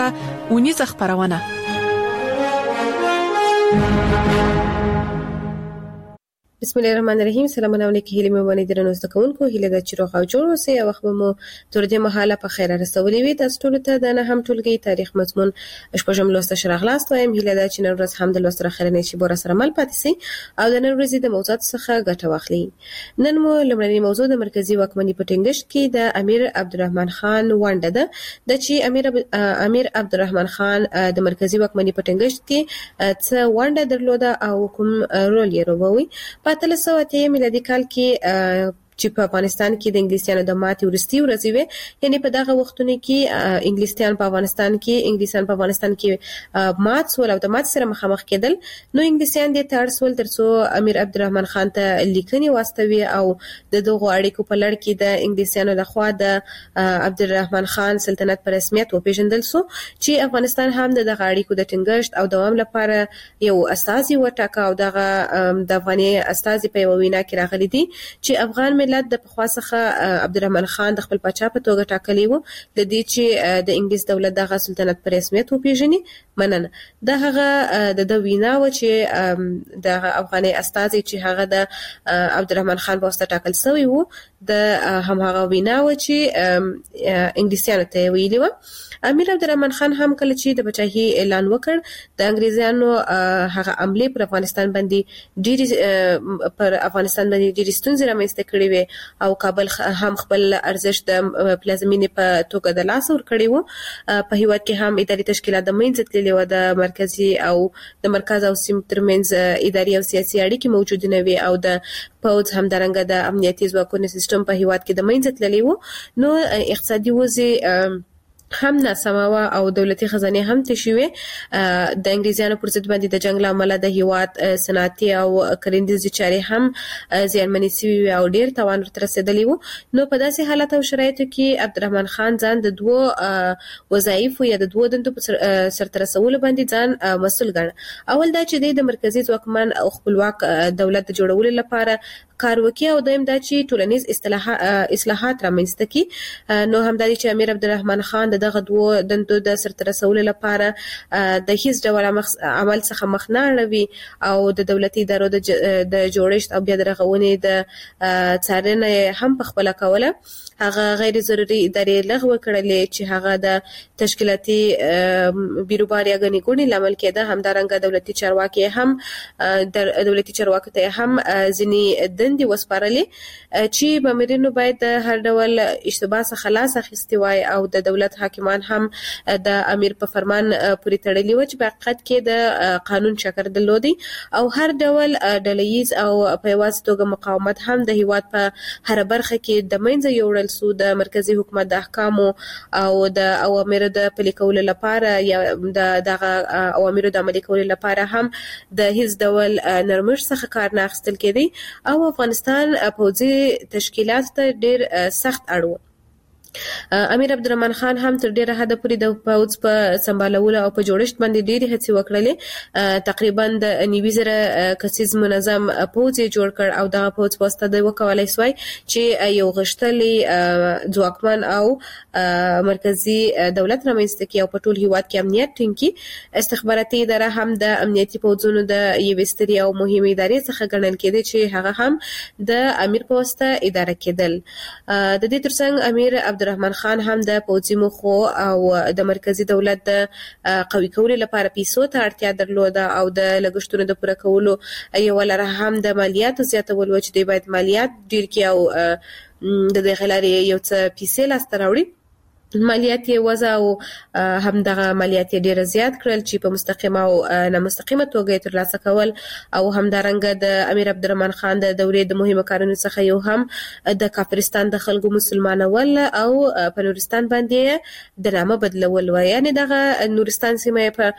اونیزه خبرونه. بسم الله الرحمن الرحیم. سلام علیکم. هیله مې باندې درنو زدهکونکو هیله د چیرغ او جوړ اوسئ. او وخت مو تر دې مهاله په خیر رسولې وي. تاسو ټول ته د نه هم ټولګي تاریخ مضمون شپږم لوست شرح لاست وایم. هیله ده چې نن ورځ هم د لوست راخره نشي بور سره مل پاتې سي او د نن ورځې د موضوعات څخه ګټه واخلي. نن مو لمړنی موضوع د مرکزی واکمنۍ په ټینګښت کې د امیر عبدالرحمن خان ونډه ده. د چې امیر عبدالرحمن خان د مرکزی واکمنۍ په ټینګښت کې څه ونډه درلوده او کوم رول یې لوبوي. په 1308 میلادي کال کې چې په افغانستان کې د انګلیسانو د ماتې ورستي ورځې وي، یعنی په دغه وختونو کې انګلیسان په افغانستان کې مات سول او د مات سره مخامخ کېدل. نو انګلیسان د تړ سول ترڅو امیر عبدالرحمن خان ته لیکنې واستوي او د دغه اړیکو په لړ کې د انګلیسانو لخوا د عبدالرحمن خان سلطنت په رسمیت وپیژندل سو چې افغانستان هم دغه اړیکو د ټینګښت او دوام لپاره یو استازي وټاکه او دغه د افغاني استازي په وینا کې راغلي دي چې افغان ملت د پخوا څخه عبدالرحمن خان د خپل پاچا په توګه ټاکلی وو، د دې چې د انګلیس دولت دغه سلطنت په رسمیت وپیژني. مننه. دا هغه د وینا و چې د افغاني استازي چې هغه د عبدالرحمن خان په واسطه ټاکل شوی وو، د هم هغه وینا و چې انګلیسانو ته ویلي و. امیر عبدالرحمن خان هم کله چې د بچاهي اعلان وکړ د انګریزانو هغه عمله پر افغانستان باندې ډېری ستونزې رامنځته کړې وې او کابل هم خپل ارزښت د پلازمینې په توګه د لاس ور کړی وو. په هیواد کې هم اداري تشکیلات د منځ تللي و، د مرکزي او د مرکز او سیمې ترمنځ اداري او سیاسي اړیکې موجود نه وي او د پوځ هم درنګ د امنیتي ځواکونو سیستم په هیواد کې د منځ تللی وو. نو اقتصادي وضع هم ناسمه او دولتي خزانه هم تشوي. د انګریزانو پر ضد باندې د جنگ لامل د هیواد صنعتي او کرندیزي چارې هم زیانمنې شوي او ډیر توان ورته رسیدلی وو. نو په داسې حالت او شرایطو کې عبدالرحمن خان ځان د دوه وظایفو یا د دوه دندو په سرته رسولو باندې ځان مسؤل ګڼه. اول دا چې د مرکزي ځواکمن او خپلواک دولت جوړولو لپاره کار وکړي او دویم دا چې ټولنیز اصلاحات رامنځته کړي. نو هم دا چې امیر عبدالرحمن خان دغه دوه دندو د سرته رسولو لپاره د هیڅ ډول عمل څخه مخ نه اړوي او د دولتي ادارو د جوړښت او بیا د رغونې د څارنې هم په خپل کوله. هغه غیر ضروري ادارې لغوه کړلې چې هغه د تشکیلاتي بیروباري غني ګونی لامل کېده. همدارنګه دولتي چارواکي هم دولتي چارواکو ته هم ځینی دندې وسپارلې چې مامورینو باید د هر ډول اشتباه څخه خلاص اخیستي وای او د دولت حاکمان هم د امیر په فرمان پورې تړلي و چې په حقیقت کې د قانون شکر درلودي او هر ډول ډلهییز او په یوازې توګه مقاومت هم د هیواد په هر برخه کې د منځه یوړل سو. د مرکزی حکومت د احکامو او د اوامرو د پلي کولو لپاره یا دغه اوامرو د عملي کولو لپاره هم د هیڅ ډول نرمښت څخه کار نه اخیستل کېدی او افغانستان پوځي تشکیلات ته ډیر سخت اړ و. امیر عبدالرحمن خان هم تر ډیره حد پورې د پوځ په سمبالولو او په جوړښت باندې ډیره هڅې وکړلې. تقریبا د 90,000 کسیز منظم پوځ جوړ کړ او دغه پوځ په واسطه د وکولای سوی چې یو غښتلی ځواکمن او مرکزی دولت رامنځته کړي او په ټول هیواد کې امنیت ټینګ کړي. استخباراتي اداره هم د امنیتي پوځونو د یوې سترې او مهمې ادارې څخه ګڼل کېده چې هغه هم د امیر په واسطه اداره کېدل. د دې ترڅنګ امیر عبدالرحمن خان هم د پوځي موخو او د مرکزی دولت د قوي کولو لپاره پیسو ته اړتیا درلوده او د لګښتونو د پوره کولو یو لاره هم د مالیاتو زیاتول و چې دوی باید مالیات ډیر کړي او د دې غلارې یو څه پیسې لاسته راوړي. مالیات یې وضع او هم دغه مالیات ډیر زیات کړل چې په مستقیمه او نامستقیمه توګه ترلاسه کول او همدارنګه د امیر عبدالرحمن خان د دورې د مهمو کارونو څخه یو هم د کافرستان د خلکو مسلمانول او په نورستان باندې د نامه بدلول و. یعنی دغه نورستان سیمه په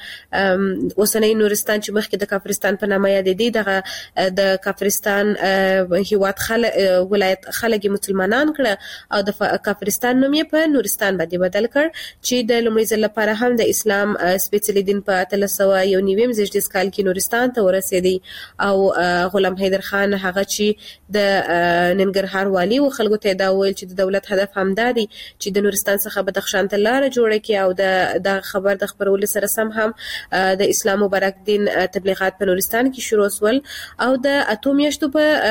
اوسنۍ نورستان چې مخکې د کافرستان په نامه یادېدی، دغه د کافرستان هیواد ولایت خلک مسلمانان کړه او د کافرستان نوم یې په نورستان باندې بدل کړ چې د لومړي ځل لپاره هم د اسلام سپېڅلي دین په 1319 کال کې نورستان ته ورسېدی او غلام حیدر خان هغه چې د ننګرهار والی او خلکو ته دا ویل چې د دولت هدف هم دا دی چې د نورستان څخه بدخشان ته لار جوړه کړي او د خبر د خبرولو سره سم هم د اسلام مبارک دین تبلیغات په نورستان کې شروع شول او د اتو میاشتو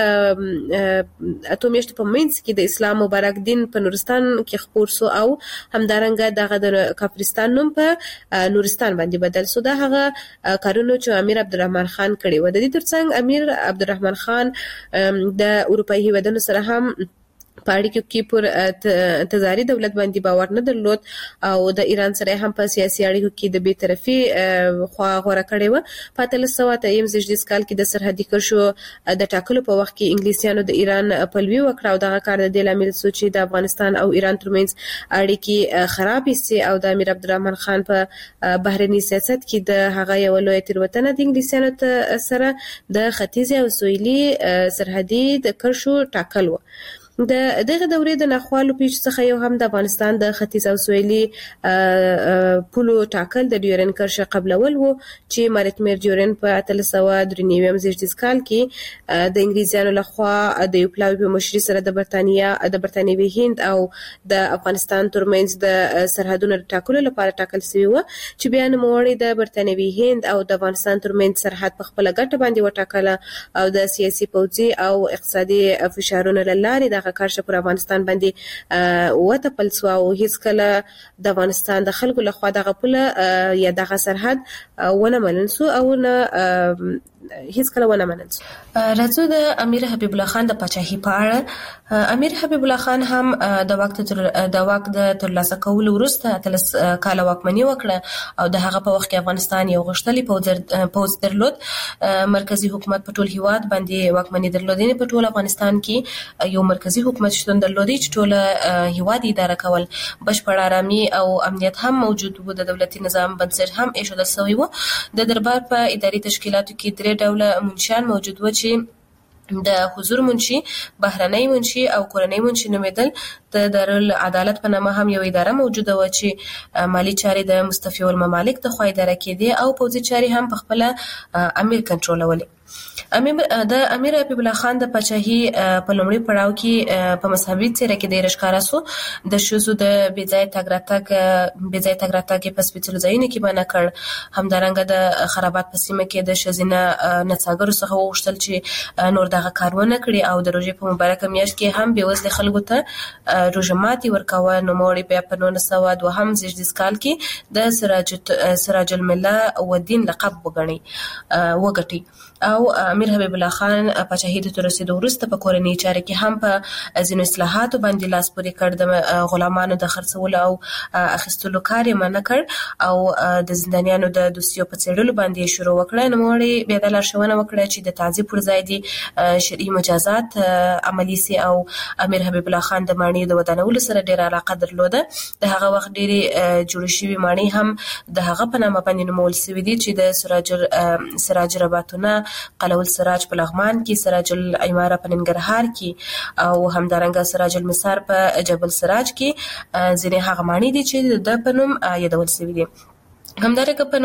په منځ کې د اسلام مبارک دین په نورستان کې خپور سو او همدارنګه دغه د کافرستان نوم په نورستان باندې بدل سو. دا هغه کارونه چې امیر عبدالرحمن خان کړی و. د دې ترڅنګ امیر عبدالرحمن خان د اروپאי هیوادونو سره هم پاړی کې پر تزاری دولت باندې باور نه درلود او د ایران سره هم په سیاسي اړیکو کې د بی‌طرفي خوا غوړه کړې و. په 1323 کال کې د سرحدي کرښو د ټاکلو په وخت کې انګلیسیانو د ایران پلوي وکړه او دغه کار د لامل شو چې د افغانستان او ایران ترمنځ اړیکې خراب شي او د امیر عبدالرحمن خان په بهرني سیاست کې د هغه یو لوی تیروتنه د انګلیسیانو سره د ختیځ او سویلي سرحدي د کرښو ټاکل و. د دغه دورې د ناخوالو پیښ څخه یو هم د افغانستان د ختیځ او سویلي پولو ټاکل د ډیورن کرښه قبلول وو چې مارټمیر ډیورن په 1393 کال کې د انګلیزانو لخوا د یو پلاوی په مشرۍ سره د برتانیوي هند او د افغانستان ترمنځ د سرحدونو ټاکلو لپاره ټاکل شوی و چې بیا نوموړي د برتانیوي هند او د افغانستان ترمنځ سرحد په خپل ګټه باندې وټاکله او د سیاسي پوځي او اقتصادي فشارونو لارې د کارشه پر افغانستان باندې وتپل سو او هیڅ کله د افغانستان د خلکو لخوا دغه پوله یا دغه سرحد ونه منل سو او نه هیڅ کله ونه منل سو. راځو د امیر حبیب الله خان د پاچاهي په اړه. امیر حبیب الله خان هم د واک د ترلاسه کولو وروسته 13 کال واکمني وکړه او د هغه په وخت کې افغانستان یو غښتلي پوځ درلود. مرکزی حکومت په ټول هیواد باندې واکمني درلودنه په ټول افغانستان کې یو مرکزی حکومت شتون درلودي چې ټول هیواد اداره کول. بشپړ آرامي او امنیت هم موجود و. د دولتي نظام بنسټ هم ایښودل شوی و. د دربار په اداري تشکیلاتو کې درې ډوله منشیان موجود و چې د حضور منشي، بهرنۍ منشي او کورنۍ منشي نومېدل. د دارالعدالت په نامه هم یو اداره موجوده و چې مالی چارې د مستفي الممالک د خوا اداره کېدې او پوځي چارې هم په خپل امیر کنټرولولې. د امیر حبیب الله خان د پاچاهي په لومړي پړاو کې په مذهبي څیره کې ډېر ښکاره سو. د ښځو د بې ځایه تګ راتګ په سپېڅلو ځایونو کې منع کړ. همدارنګه د خرابات په سیمه کې د ښځینه نڅاګرو څخه وغوښتل چې نور دغه کار ونه کړي او د روژې په مبارکه میاشت کې هم بېوزلې خلکو ته روژه ماتي ورکوه. نوموړي بیا په 1922 کال کې د سراج المله والدین لقب وګټي او امیر حبیب الله خان پاچاهي د ترسیدو وروسته په کورنۍ چارې کې هم په ځینو اصلاحاتو باندې لاس پورې کړ. د غلامانو د خرڅولو او اخیستلو کار یې منع کړ او د زندانیانو د دوسیو په څېړلو باندې شروع وکړه. نوموړي بیا د لارښوونه وکړه چې د تعذیب پر ځای دي شرعي مجازات عملي سي او امیر حبیب الله خان د ماڼیو د ودانولو سره ډېره علاقه درلوده. د هغه وخت ډېرې جوړې شوي ماڼۍ هم د هغه په نامه باندې نومول شوي دي چې د سراج رباطونه، قلعه السراج په لغمان کې، سراج العماره په ننګرهار کې او همدارنګه سراج المسار په جبل سراج کې ځینې هغه ماڼۍ دي چې د په نوم یادول شوي دي. همدارنګه په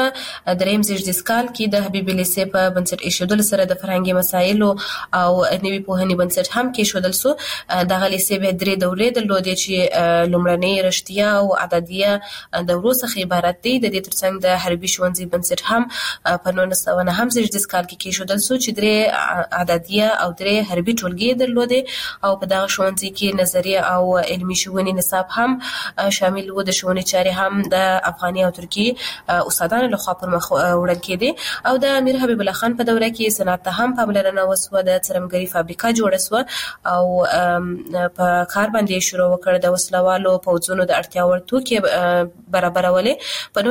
1923 کال کې د حبیب لیسې په بنسټ ایښودلو سره د فرهنګي مسایلو او نوي پوهنې بنسټ هم کېښودل سو. دغه لیسې بیا درې دورې درلودې چې لومړنۍ رشتیا او اعدادیه دورو څخه عبارت دي. د دې ترڅنګ د حربي ښوونځي بنسټ هم په 1929 کال کې کېښودل سو چې درې اعدادیه او درې حربي ټولګې درلودې او په دغه ښوونځي کې نظریه او علمي ښوونې نصاب هم شامل و. د ښوونې چارې هم د افغاني او ترکي استادانو لخوا پر مخ وړل کېدې او د امیر حبیب الله خان په دوره کې صنعت ته هم پاملرنه وسوه. د څرمګري فابریکه جوړه سوه او په کار باندې شروع وکړ. د وسلوالو پوځونو د اړتیا وړ توکي برابرولې. په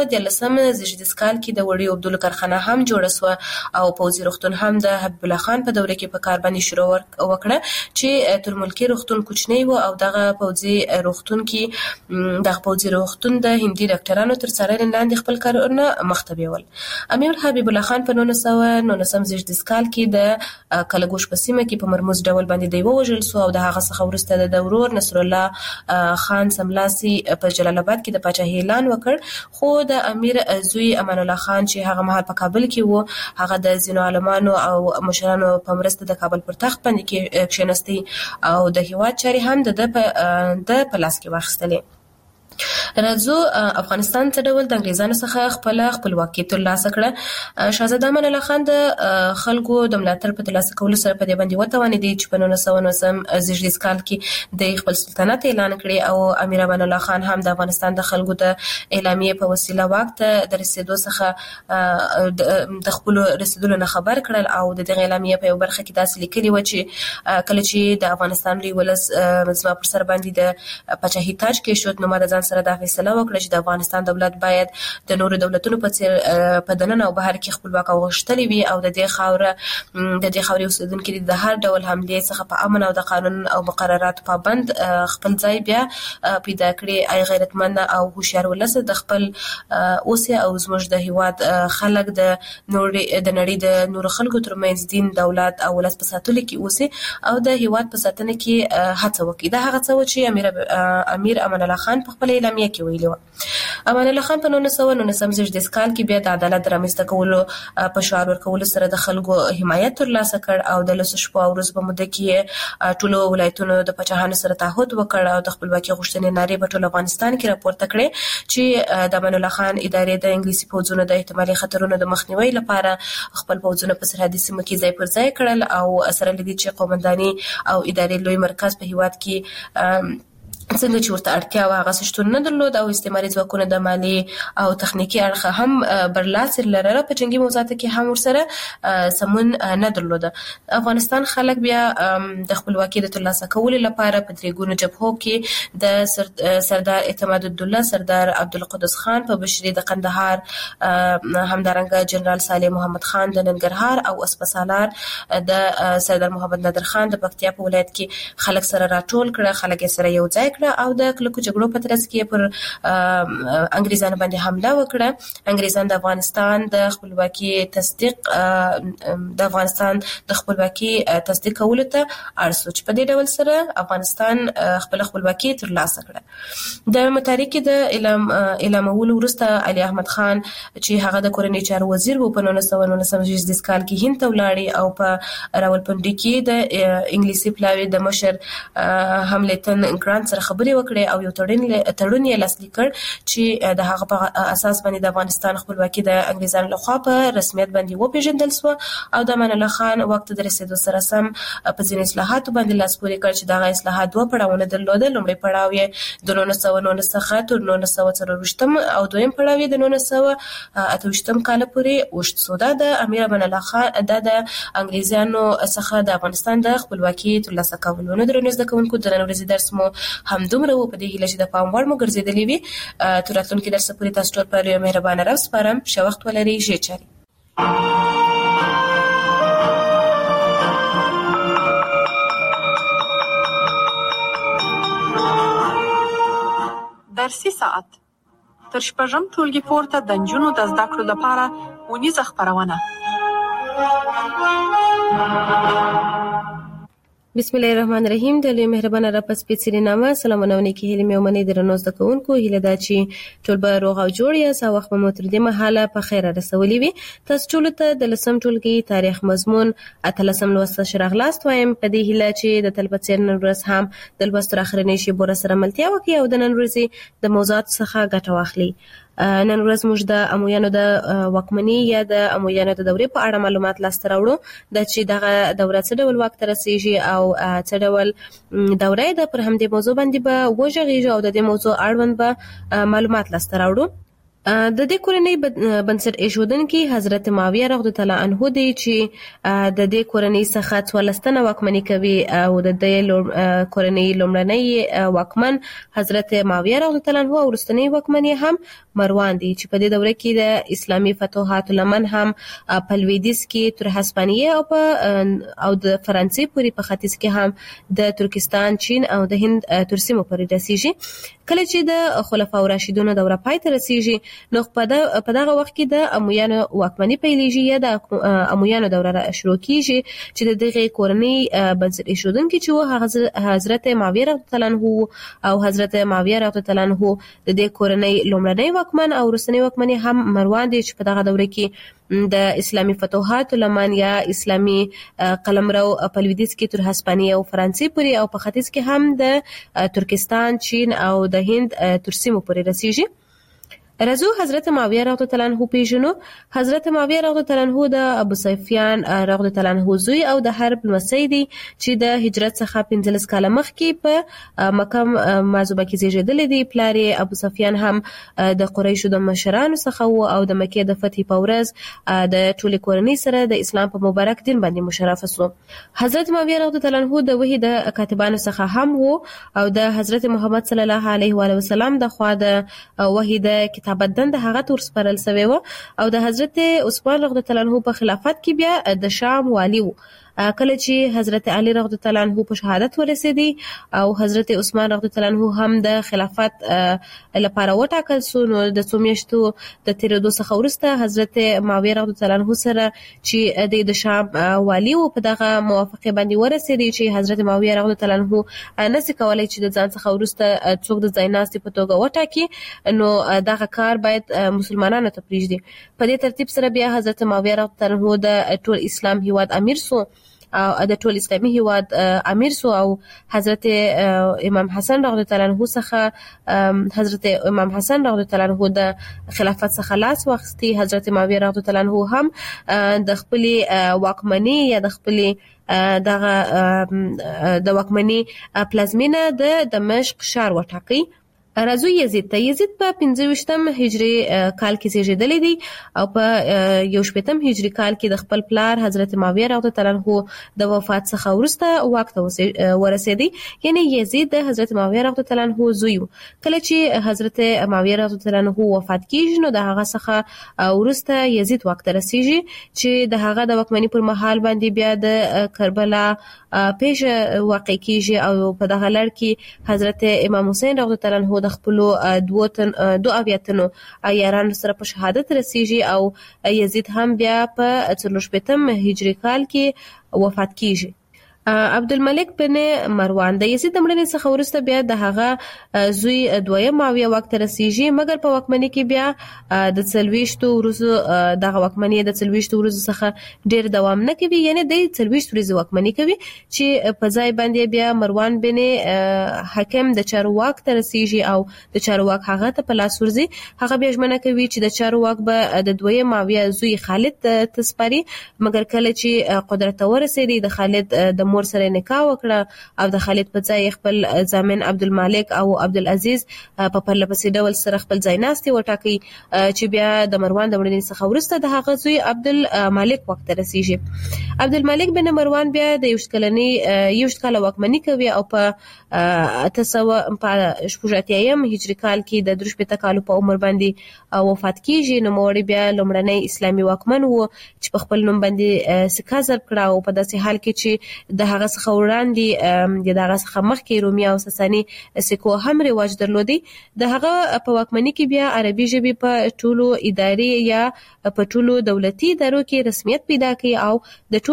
1913 کال کې د وړیو اوبدلو کارخانه هم جوړه سوه او پوځي روغتون هم د حبیب الله خان په دوره کې په کار باندې شروع وکړه چې ترملکي روغتون کوچنی و او دغه پوځي روغتون د هندي ډاکټرانو تر څارنې لاندې خپل کارونه مخته بیول. امیر حبیب الله خان په 1919 کال کې د کلګوش په سیمه کې په مرموز ډول باندې دی ووژل شو او د هغه څخه وروسته د ورور نصر الله خان سملاسي په جلال آباد کې د پاچاهۍ اعلان وکړ. خو د امیر زوی امان الله خان چې هغه مهال په کابل کې وو، هغه د ځینو عالمانو او مشرانو په مرسته د کابل پر تخت باندې کښېنستی او د هیواد چارې هم د په لاس کې واخیستلې. راځو افغانستان څه ډول د انګریزانو څخه خپل خپلواکي ترلاسه کړه. شاهزاده امان الله خان د خلکو د ملاتړ په ترلاسه کولو سره په دې باندې وتوانېدی چې په 1919 کال کې د خپل سلطنت اعلان کړي او امیر امان الله خان هم د افغانستان د خلکو د اعلامیې په وسیله واک ته د رسیدو څخه د خپل رسیدلو نه خبر کړل او د دغه اعلامیې په یو برخه کې داسې لیکلي و چې کله چې د افغانستان لوی ولس زما پر سر باندې د پاچاهۍ تاج کې شو، نو ما د ځان سره دا فیصله وکړه چې د افغانستان دولت باید د نورو دولتونو په څیر په دننه او بهر کې خپلواک او غښتلي وي او د دې خاورې اوسیدونکي د هر ډول حملې څخه په امن او د قانون او مقرراتو پابند خپل ځای بیا پیدا کړي. ای غیرتمند او هوښیار ولس د خپل اوسه او زموږ د هیواد خلک د نړۍ د نورو خلکو ترمنځ دین، دولت او ولس په ساتلو کې اوسه او د هیواد په ساتنه کې هڅه وکړي. دا هغه څه چې امیر امان الله خان په خپل اعلامیه کې ویلي و. امان الله خان په 1919 کال کې بیا د عدالت رامنځته کولو په شعار ورکولو سره د خلکو حمایت ترلاسه کړ او د 10 شپو او ورځو په موده کې ټولو ولایتونو د پاچاهانو سره تعهد وکړ او د خپلواکي غوښتنې نارې په ټول افغانستان کې راپورته کړې چې د امان الله خان ادارې د انګلیسي پوځونو د احتمالي خطرونو د مخنیوي لپاره خپل پوځونه په سرحدي سیمو کې ځای پر ځای کړل او سره لدی چې قومنداني او ادارې لوی مرکز په هیواد کې څنګه چې ورته اړتیا وه هغه شتون نه درلود او استعماري ځواکونه د مالي او تخنیکي اړخه هم برلاسي لرله. په جنگي موضوعاتو کې هم ورسره سمون نه درلوده. افغانستان خلک بیا د خپلواکي د ترلاسه کولو لپاره په درې ګونو جبهو کې د سردار اعتماد الدوله، سردار عبدالقدوس خان په بشري د قندهار، همدارنګه جنرال صالح محمد خان د ننګرهار او اسپسالار د سردار محمد نادر خان د پکتیا په ولایت کې خلک سره راټول کړه. خلک یې سره یو ځای او د کلکو جګړو په ترڅ کې پر انګریزانو باندې حمله وکړه. انګریزان د افغانستان د خپلواکي تصدیق کولو ته اړ شو چې په دې ډول سره افغانستان خپل خپلواکي ترلاسه کړه. د متحرک د اعلامولو وروسته علي احمد خان چې هغه د کورنۍ چارو وزیر و په 1919 کال کې هند ته ولاړ او په راولپنډي کې د انګلیسي پلاوي د مشر هملتن ګرانت سره خبرې وکړې او یو تړون یې لاسلیک کړ چې د هغه په اساس باندې د افغانستان خپلواکي د انګریزانو لخوا په رسمیت باندې وپیژندل شو او د امان الله خان وخت د رسیدو سره سم په ځینې اصلاحاتو باندې لاس پورې کړ چې دغه اصلاحات دوه پړاوونه درلودل. لومړی پړاو یې د 1909 څخه تر 1924 او دویم پړاو یې د 1928 کال پورې وشت شو. دا د امیر امان الله خان د انګریزانو څخه د افغانستان د خپلواکي ترلاسه کولو نه درنه زده کوونکو د نن ورځې درس مو همدومره و. په دې هیله چې د پام وړ مو ګرځېدلې وي. تر راتلونکي درس پورې تاسو ټول په مهربانه راو سپارم. ښه وخت ولرئ. ژر چاري. درسي ساعت تر شپږم ټولګي پورته د نجونو د زده کړو لپاره ونیزه خپرونه. بسم الله الرحمن الرحیم. د لوی مهربانه رب په سپېڅلي نامه سلامونه او نیکې هیلې مې ومنئ. درنو زده کوونکو، هیله ده چې ټول به روغ او جوړ یاست او وخت به مو تر دې مهاله په خیره رسولی وي. تاسو ټولو ته د 10م ټولګي تاریخ مضمون 18 لوست ښه راغلاست وایم په دې هیله چې د تل په څېر نن ورځ هم د لوست تر اخرنۍ شېبو سره ملتیا وکړي او د نن ورځې د موضوعاتو څخه ګټه واخلي. نن ورځ موږ د امویانو د واکمنۍ یا د امویانو د دورې په اړه معلومات لاسته راوړو. د چې دغه دوره څه ډول واک ته رسیږي او څه ډول دوره ده، پر همدې موضوع باندې به وغږیږو او د دې موضوع اړوند به معلومات لاسته راوړو. د دې کورنۍ بنسټ ایښودونکي حضرت معاویه رضی الله عنه دی چې د دې کورنۍ څخه 14 تنه واکمني کوي او د دې کورنۍ لومړنی واکمن حضرت معاویه رضی الله عنه او وروستنی واکمن هم مروان دی چې په دې دوره کې د اسلامي فتوحاتو لمن هم په لویدیځ کې تر هسپانیې او د فرانسې پورې په ختیځ کې هم د ترکستان، چین او د هند تر سیمو پورې رسیږي. کله چې د خلفاء راشدینو دوره پای ته رسیږي نو په دغه وخت کې د امویانو واکمني پیلېږي یا د امویانو دوره شروع کیږي چې د دغه کورنۍ بنسټ ایښودونکي چې و حضرت معاویه رضی الله عنه او حضرت معاویه رضی الله عنه د دې کورنۍ لومړنی واکمن او وروستنی واکمن هم مروان دی چې په دغه دوره کې د اسلامي فتوحات لمن یا اسلامي قلمرو په لویدیځ کې تر هسپانیې او فرانسې پورې او په ختیځ کې هم د ترکستان، چین او د هند تر سیمو پورې رسیږي. رضو حضرت معاویه رضی الله عنه پیژنو. حضرت معاویه رضی الله عنه د ابو سفیان رضی الله عنه زوی او د حرب لمسی دی چې د هجرت څخه 15 کاله مخکې په مکه معظمه کې زیږیدلی دی. پلار ابو سفیان هم د قریشو د مشرانو څخه او د مکې د فتح په ورځ د ټولې کورنۍ سره د اسلام په مبارک دین باندې مشرف شو. حضرت معاویه رضی الله عنه د وحی د کاتبانو څخه هم وو او د حضرت محمد صلی الله علیه و آله وسلم د خوا د وحی د کتابت دند هغه تور سپارل سوی و او د حضرت عثمان رضی الله عنه په خلافت کې بیا د شام والی و. کله چې حضرت علی رضی الله عنه په شهادت ورسېدی او حضرت عثمان رضی الله عنه هم د خلافت لپاره وټاکل شو، نو د څو میاشتو د تیرېدو څخه وروسته حضرت معاویه رضی الله عنه سره چې د شام والی و په دغه موافقه باندې ورسېدی چې حضرت معاویه رضی الله عنه نشي کولای چې د ځان څخه وروسته څوک د ځایناستي په توګه وټاکي، نو دغه کار باید مسلمانانو ته پریږدي. په دې ترتیب سره بیا حضرت معاویه رضی الله عنه د ټول اسلام هیواد امیر سو او د ټول اسلامي هیواد امیر سو او حضرت امام حسن رضی الله عنه څخه حضرت امام حسن رضی الله عنه د خلافت څخه لاس واخیستی. حضرت معاویه رضی الله عنه هم د خپل واکمنۍ یا د خپل د واکمنۍ پلازمینه د دمشق ښار وټاکي. راځو یزید ته. یزید په 25م هجری کال کې زیږیدلی دی او په 18م هجری کال کې د خپل پلار حضرت معاویه رضی الله عنه د وفات څخه وروسته واک ته ورسېدی. یعنی یزید د حضرت معاویه رضی الله عنه زوی و. کله چې حضرت معاویه رضی الله عنه وفات کیږي نو د هغه څخه وروسته یزید واک ته رسیږي چې د هغه د واکمنۍ پر مهال باندې بیا د کربلا پیښه واقع کیږي او په دغه لړ کې حضرت امام حسین رضی الله عنه د خپل دو اویاتنو یارانو سره په شهادت رسیږي او یزید هم بیا په 45م هجری کال کې وفات کیږي. عبدالملک بن مروان د یزید مړینې څخه وروسته بیا د هغه زوی دویم معاویه واک ته رسیږي، مګر په واکمنۍ کې بیا د 40 ورځو دغه واکمنۍ د 40 ورځو څخه ډیر دوام نه کوي، یعنی د 40 ورځو واکمنۍ کوي چې په ځای باندې بیا مروان بن حکم د چارواک ته رسیږي او د چارواک هغه ته په لاس ورځي. هغه بیا ژمنه کوي چې د چارواک به د دویم معاویه زوی خالد تسپاري، مګر کله چې قدرت ته ورسېدی د خالد د مور سره نکاح وکړه او د خالد په ځای خپل ضامن عبدالمالک او عبدالعزیز په پرله پسې ډول سره خپل ځایناستي وټاکي چې بیا د مروان د مړینې څخه وروسته د هغه زوی عبدالمالک واک ته رسیږي. عبدالمالک بن مروان بیا د 20 کاله واکمني کوي او په 1880 هجری کال کې د 3 کالو په عمر باندې وفات کیږي. نو موري بیا لومړنی اسلامي واکمن وو چې په خپل نوم باندې سکه ضرب کړه او په داسې حال کې چې د هغه څخه وړاندې د هغه څخه مخکې رومي او ساساني سکو هم رواج درلودي. د هغه په واکمنۍ کې بیا عربي ژبې په ټولو اداري یا په ټولو دولتي ادارو کې رسمیت پیدا کړي او د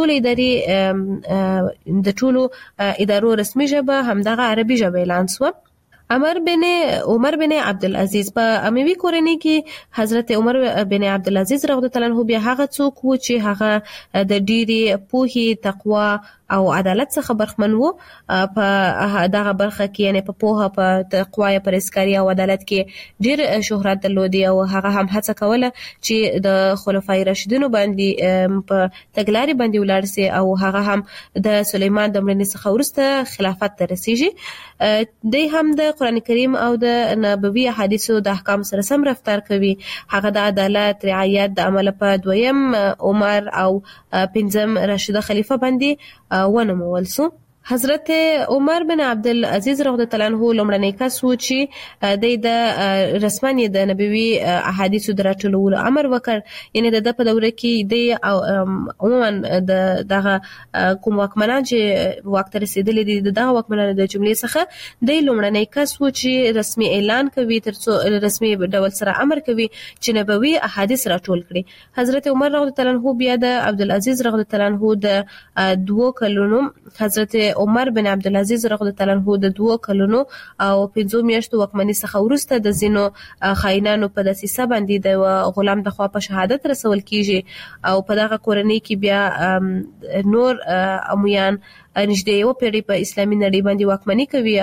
ټولو ادارو رسمي ژبه همدغه عربي ژبه اعلان شوه. عمر بن عبدالعزیز په اموي کورنۍ کې حضرت عمر بن عبدالعزیز رضی الله عنه بیا هغه څوک و چې هغه د ډېری پوهې، تقوا او عدالت څخه برخمن وو. په دغه برخه کې یعنی په پوهه، په تقوا، پرهیزګاري او عدالت کې ډېر شهرت درلودي او هغه هم هڅه کوله چې د خلفای راشدینو باندې په تګلاري باندې ولاړ سي او هغه هم د سليمان د مړینې څخه وروسته خلافت ته رسیږي. دوی هم د قرآن کریم او د نبوي احادیثو د احکام سره سم رفتار کوي. هغه د عدالت، رعایت د عمل په دویم عمر او 5م راشده خلیفہ باندې ونمول سو. حضرت عمر بن عبدالعزیز رضی الله عنه لومړنی کس و چې د رسمن د نبوي احادیثو درټولولو امر وکړ. یعنی د په دوره کې د عموما دغه کوم واکمنان چې واک ته رسیدلي دي دغه واکمنانو د جملې څخه د لومړنی کس و چې رسمي اعلان کوي ترڅو رسمي ډول سره امر کوي چې نبوي احادیث راټول کړي. حضرت عمر رضی الله عنه بیا د عبدالعزیز رضی الله عنه د 2 کلونو حضرت عمر بن عبدالعزیز رضی الله عنه د 2 کلونو او 5 میاشتو واکمنۍ څخه وروسته د زینو خاینانو په دسیسه باندې د غلام د خوا په شهادت رسول کیږي او په دغه کورنۍ کې بیا نور امویان نږدې یو پیړۍ په اسلامي نړۍ باندې واکمني کوي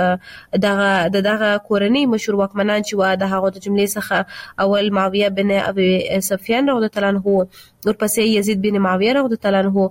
او دغه کورنۍ مشهور واکمنان چې و د هغه د جملې څخه اول معاویه بن ابي سفیان رضی الله عنه ورپسې یزید بن معاویه رضی الله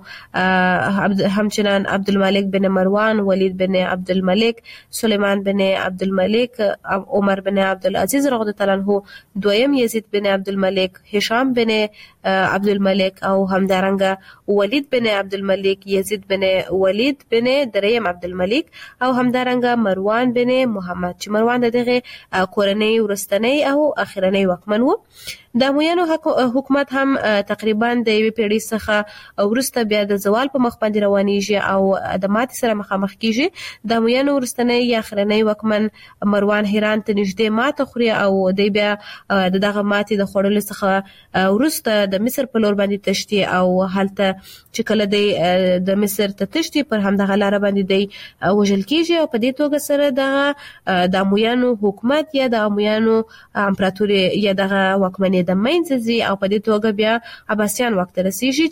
عنه همچنان عبدالملک بن مروان ولید بن عبدالملک سلیمان بن عبدالملک عمر بن عبدالعزیز رضی الله عنه دویم یزید بن عبدالملک هشام بن عبدالملک او همدارنګه ولید بن عبدالملک یزید بن ولید بن دریم عبدالملک او همدارنګه مروان بن محمد چې مروان دغه کورنۍ ورستنی او اخرنی واکمن وو. د امویانو حکومت هم تقریبا د یوې پیړۍ څخه وروسته بیا د زوال په مخ باندې روانېږي او د ماتې سره مخامخ کیږي. د امویانو وروستنی یا اخرنی واکمن مروان هران ته نږدې ماته خوري او دی بیا دغه ماتې د خوړلو څخه وروسته د مصر په لور باندې تشتي او هلته چې کله دی د مصر ته تشتي پر همدغه لار باندې دی وژل کیږي او په دې توګه سره د امویانو حکومت یا د امویانو امپراتوري یا دغه واکمنۍ د منځ ځي او په دې توګه بیا عباسیان وخت رسیږي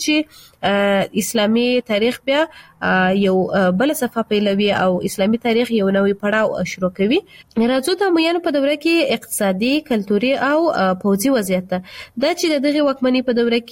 چې اسلامي تاریخ بیا یو بل صفحه پیلوي او اسلامي تاریخ یو نوې پړاو شروع کوي. راځو د امویانو په دوره کې اقتصادي، کلتوري او پوځي وضعیت دا چې دغه واکمنۍ په دوره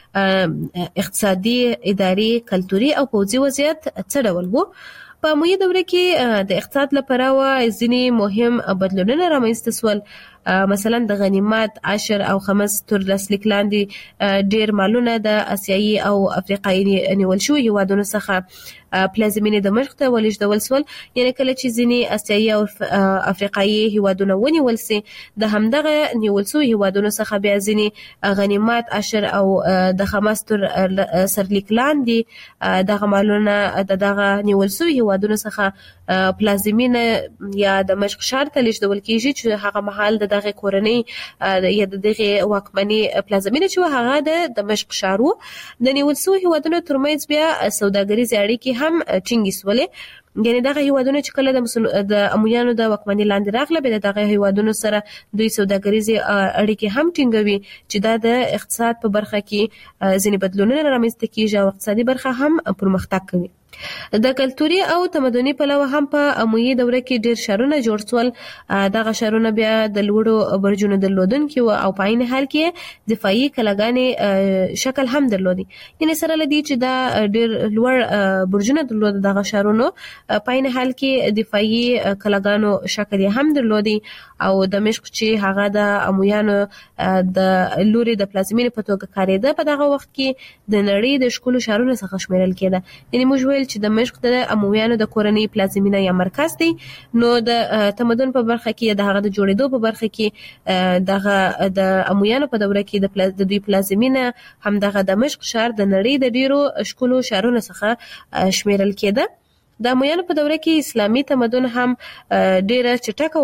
کې اقتصادي، اداري، کلتوري او پوځي وضعیت څه ډول وو. په امویه دوره کې د اقتصاد لپاره ځینې مهم بدلونونه رامنځته شول. مثلا د غنیمت، عشر او خمس تر لاسلیک لاندې ډیر مالونه د آسیایي او افریقایي نیول شوي هیوادونو څخه پلازمینې دمشق ته ولېږدول شول. یعنی کله چې ځینې آسیایي او افریقایي هیوادونه ونیول سي د همدغه نیول شوي هیوادونو څخه بیا ځینې غنیمت، عشر او د خمس تر سرلیک لاندې دغه مالونه دغه نیول شوي هیوادونو څخه پلازمینه یا دمشق ښار ته لېږدول کیږي چې هغه مهال د دغه کورنۍ یا د دغه واکمنۍ پلازمینه چې هغه د دمشق ښار وو. د نیول شوي هیوادونو ترمنځ بیا سوداګریزې اړیکې هم ټینګې شولې. یعنی دغه هیوادونه چې کله د امویانو د واکمنۍ لاندې راغله بیا دغه هیوادونو سره دوی سوداګریزې اړیکې هم ټینګوي چې دا د اقتصاد په برخه کې ځینې بدلونونه رامنځته کیږي او اقتصادي برخه هم پرمختګ کوي. د کلتوري او تمدني پلوه هم په امویه دوره کې ډیر شهرونه جوړ شول. دغه شهرونه بیا د لوړو برجونو درلودونکي وو او په عین حال کې دفاعي کلاګانې شکل هم درلودي. یعنی سره لدی چې دا ډیر لوړ برجونه درلود دغه شهرونو په عین حال کې دفاعي کلاګانو شکل هم درلودي او دمشق چې هغه د امویانو د لوري د پلازمینې په توګه کارېده په دغه وخت کې د نړۍ د ښکلو شهرونو څخه شمیرل کېده. یعنی موږ ویل چې دمشق د امویانو د کورنۍ پلازمینه یا مرکز دی. نو د تمدن په برخه کې د هغه د جوړېدو په برخه کې دغه د امویانو په دوره کې د دوی پلازمینه هم دغه دمشق ښار د نړۍ د ډیرو ښکلو شهرونو څخه شمیرل کېده. د امویانو په دوره کې اسلامي تمدن هم ډیره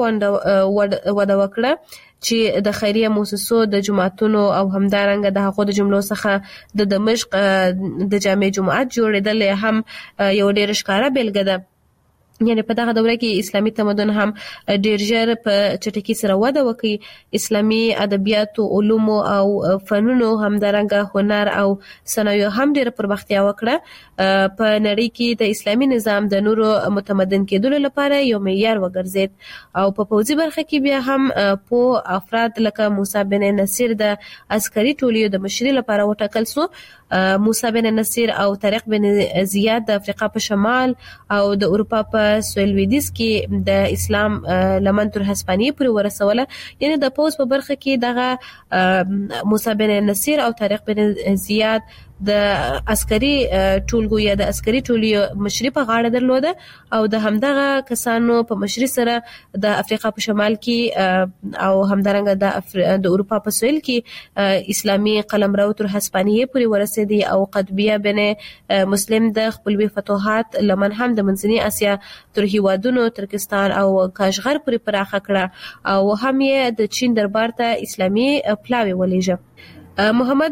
چټکه وده وکړه چې د خیریه مؤسسو، د جماعتونو او همدارنګه د هغو د جملو څخه د دمشق د جامع جماعت جوړېدل هم یو ډیر ښکاره بیلګه ده. یعنی په دغه دوره کې اسلامي تمدن هم ډیر ژر په چټکۍ سره وده وکړي. اسلامي ادبیات، علوم او فنونو همدارنګه هنر او صنایع هم ډیر پرمختیا وکړه. په نړۍ کې د اسلامي نظام د نورو متمدن کېدلو لپاره یو معیار وګرځید او په پوځي برخه کې بیا هم په افراد لکه موسی بن نصیر د عسکري ټولیو د مشرۍ لپاره وټاکل شو موسی بن نصیر او طارق بن زیاد د افریقا په شمال او د اروپا په سویل لویدیځ کې د اسلام لمن تر هسپانیې پورې ورسوله. یعنی د پوز په برخه کې دغه موسی بن نصیر او طارق بن زیاد د عسکري ټولګو یا د عسکري ټولګو مشري په غاړه درلوده او د همدغه کسانو په مشري سره د افریقا په شمال کې او همدارنګه د اروپا په سویل کې اسلامي قلمرو تر هسپانیې پورې ورسېدي او قطبیه بن مسلم د خپلوي فتوحات لمن هم د منځنۍ اسیا تر هیوادونو ترکستان او کاشغر پورې پراخه کړه او هم یې د چین دربار ته اسلامي پلاوی ولېږه. محمد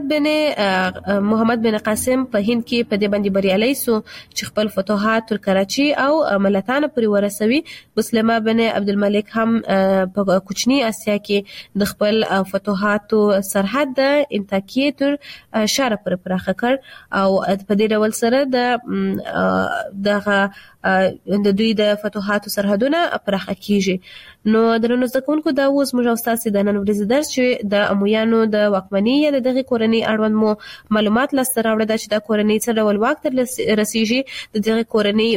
بن قاسم په هند کې په دې باندې بریالي سو چې خپل فتوحات تر کراچي او ملتان پورې ورسوي. مسلمه بن عبدالملک هم په کوچنی اسیا کې د خپل فتوحاتو سرحد د انتاکیې تر شاره پورې پراخه کړ او په دې ډول سره د دوی د فتوحاتو سرحدونه پراخه کیږي. نو درنو زکونکو دا اوس موږ او تاسو د نن ورځې درس چې د امویانو د واکمنۍ یا دغه کورنۍ اړوند مو معلومات لاسته راوړل چې د کورنۍ څه ډول واک تر رسیږي، د دغه کورنۍ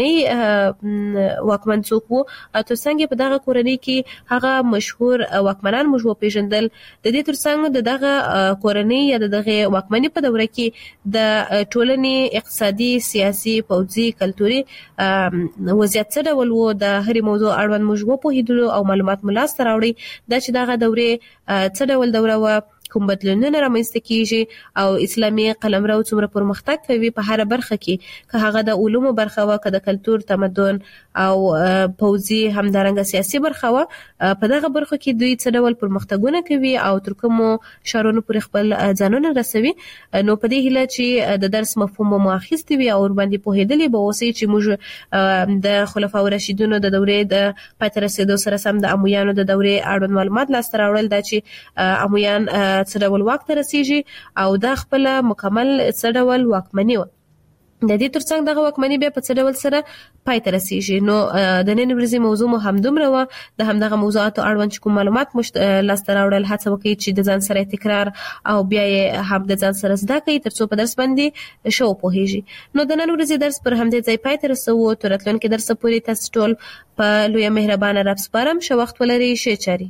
ورستنۍ واکمن څوک وو او ترڅنګ په دغه کورنۍ کې هغه مشهور واکمنان موږ پیژندل. د دې ترڅنګ د دغه کورنۍ یا دغه واکمنۍ په دوره کې د ټولنې اقتصادي، سیاسي، پوځي، کلتوري وضعیت څه ډول وو د هرې موضوع اړوند موږ په هیدلو او معلومات ملاست راوړي دا چې دغه دوره څه ډول دوره و، کوم بدلونونه رامنځته کیږي او اسلامي قلمرو څومره پرمختګ کوي په هر برخه کې، که هغه د علومو برخه و، که د کلتور، تمدن او پوځي همدارنګه سیاسي برخه و. په دغه برخه کې دوی څه ډول پرمختګونه کوي او تر کومو شارونو پورې خپل ځانونه رسوي. نو په دې هیله چې د درس مفهوم مو اخیستی وي او باندې پوهېدلې به اوسئ چې موږ د خلفاو راشدینو د دورې د پای ته رسېدو سره سم د امویانو د دورې اړوند معلومات لاسته راوړل دا چې امویان څه ډول واک ته رسیږي او دا خپل مکمل څه ډول واکمني و. د دې ترڅنګ دغه واکمني بیا په څه ډول سره پای ته رسیږي. نو د نن ورځې موضوع مو همدومره و. د همدغه موضوعاتو اړوند چې کوم معلومات مو لاسته راوړل هڅه وکړئ چې د ځان سره تکرار او بیا یې هم د ځان سره زده کړئ ترڅو په درس باندې شو پوهیږي. نو د نن ورځې درس پر همدې ځای پای ته رسوو. تر راتلونکي درس پورې تاسو ټول په لویه مهربانه رب سپارم. ښه وخت ولرئ. ښه چاري.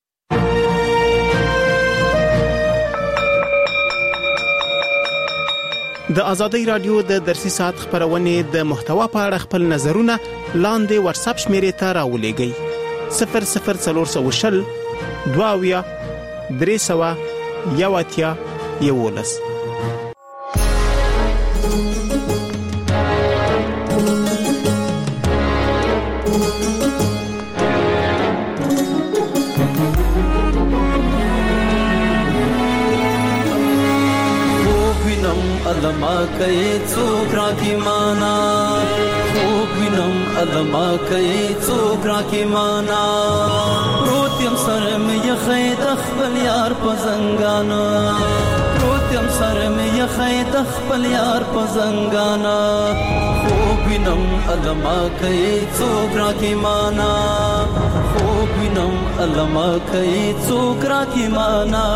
د آزادۍ رادیو د درسي ساعت خبرونه د محتوا په اړه خپل نظرونه لاندې واتس اپ شمیرې ته راولېږئ 00420 22 300 11. علما کوي څوک راکی معنا، خوب وینم علما کوي څوک راکی معنا، پروتیم سر مې یخې د خپل یار په زنګانا، پروتیم سر مې یخې د خپل یار په زنګانا، خوب وینم علما کوي څوک راکی معنا، خوب وینم علما کوي څوک راکی معنا.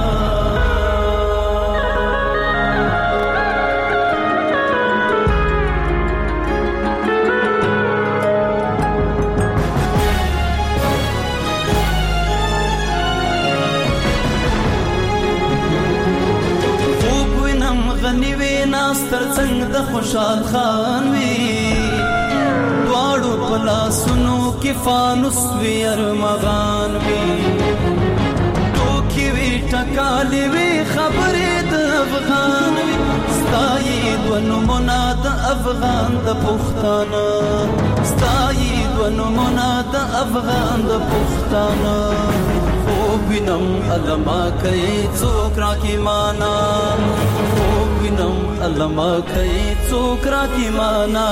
ناستر څنګه د خوشحال خان وی دواړو پلاسونو کې فانوس وی ارمغان وی توکي وی ټکالې وی خبرې د افغان وی ستایي ونو مناد افغان د پښتانه، ستایي ونو مناد افغان د پښتانه، خوب وینم علما کوي څوک راکی معنا، خوب وینم علما کوي څوک راکی معنا.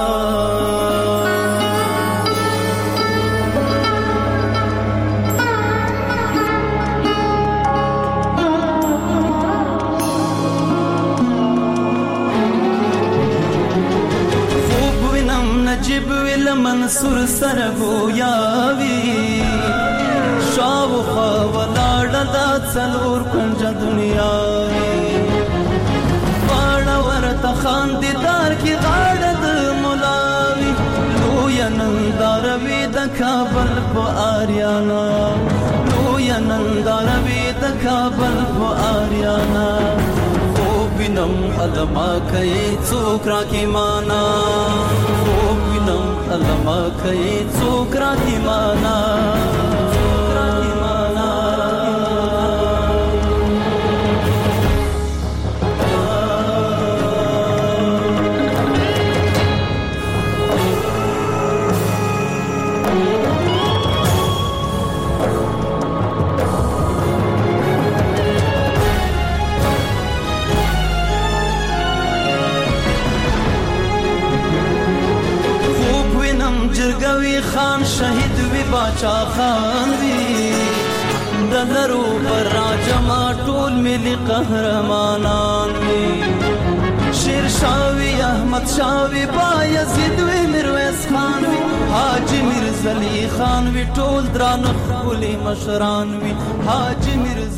خوب وینم نجیب ویل منصور سره گویاوی شاوخوا ولاړه دا څلور کنجه دنیا، د کابل په آریانا لوی ننداره وي د کابل په آریانا خوب وینم علما کوي څوک راکې مانا خوب وینم علما کوي څوک راکې مانا جرګوي خان شهید وی باچا خان وی دلرو پر راجما ټول ملي قهرمانان وی شیر شاوی احمد شاوی بایزید وی میرویس خان وی حاجی میرزا علی خان وی ټول درانه خولي مشران وی حاجی میرزا